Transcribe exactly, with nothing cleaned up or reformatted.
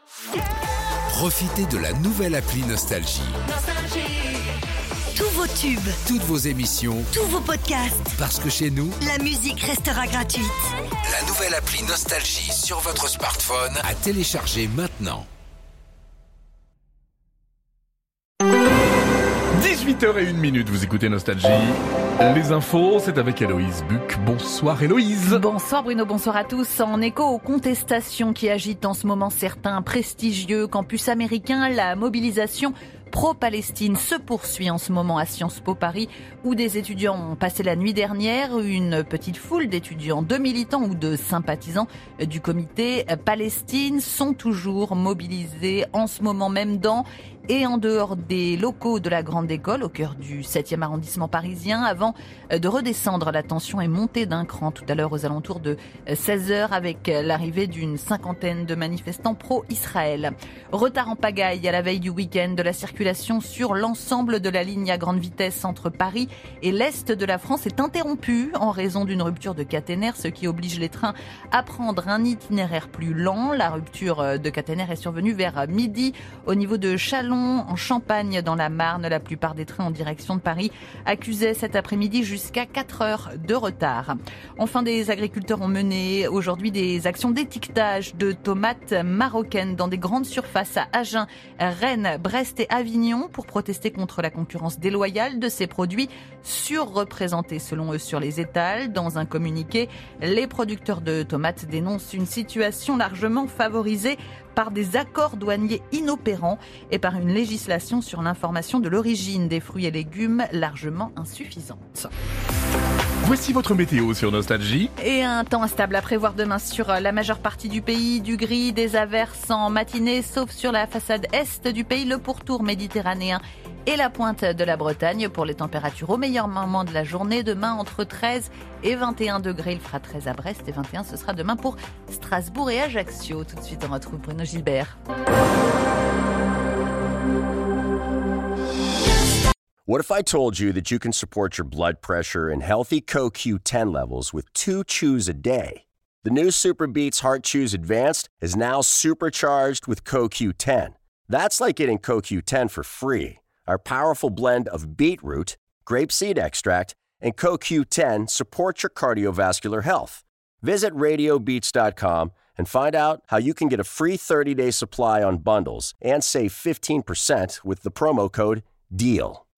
Profitez de la nouvelle appli Nostalgie. Tous vos tubes, Toutes vos émissions, tous vos podcasts, parce que chez nous, la musique restera gratuite. la nouvelle appli Nostalgie sur votre smartphone à télécharger maintenant. dix-huit heures zéro un, vous écoutez Nostalgie. Les infos, c'est avec Héloïse Buc. Bonsoir Héloïse. Bonsoir Bruno, bonsoir à tous. En écho aux contestations qui agitent en ce moment certains prestigieux campus américains, la mobilisation pro-Palestine se poursuit en ce moment à Sciences Po Paris, où des étudiants ont passé la nuit dernière. Une petite foule d'étudiants, de militants ou de sympathisants du comité Palestine sont toujours mobilisés en ce moment même dans et en dehors des locaux de la Grande École, au cœur du septième arrondissement parisien, avant de redescendre. La tension est montée d'un cran tout à l'heure aux alentours de seize heures avec l'arrivée d'une cinquantaine de manifestants pro-Israël. Retard en pagaille à la veille du week-end de la circulation sur l'ensemble de la ligne à grande vitesse entre Paris et l'Est de la France est interrompue en raison d'une rupture de caténaire, ce qui oblige les trains à prendre un itinéraire plus lent. La rupture de caténaire est survenue vers midi au niveau de Châlons, en Champagne, dans la Marne. La plupart des trains en direction de Paris accusaient cet après-midi jusqu'à quatre heures de retard. Enfin, des agriculteurs ont mené aujourd'hui des actions d'étiquetage de tomates marocaines dans des grandes surfaces à Agen, Rennes, Brest et Avignon pour protester contre la concurrence déloyale de ces produits surreprésentés selon eux sur les étals. Dans un communiqué, les producteurs de tomates dénoncent une situation largement favorisée par des accords douaniers inopérants et par une législation sur l'information de l'origine des fruits et légumes largement insuffisante. Voici votre météo sur Nostalgie. Et un temps instable à prévoir demain sur la majeure partie du pays, du gris, des averses en matinée, sauf sur la façade est du pays, le pourtour méditerranéen et la pointe de la Bretagne. Pour les températures au meilleur moment de la journée, demain entre treize et vingt et un degrés, il fera treize à Brest et vingt et un ce sera demain pour Strasbourg et Ajaccio. Tout de suite on retrouve Bruno Gilbert. What if I told you that you can support your blood pressure and healthy C O Q ten levels with two chews a day? The new Super Beats Heart Chews Advanced is now supercharged with C O Q ten. That's like getting C O Q ten for free. Our powerful blend of beetroot, grapeseed extract, and C O Q ten supports your cardiovascular health. Visit radio beats dot com and find out how you can get a free thirty-day supply on bundles and save fifteen percent with the promo code DEAL.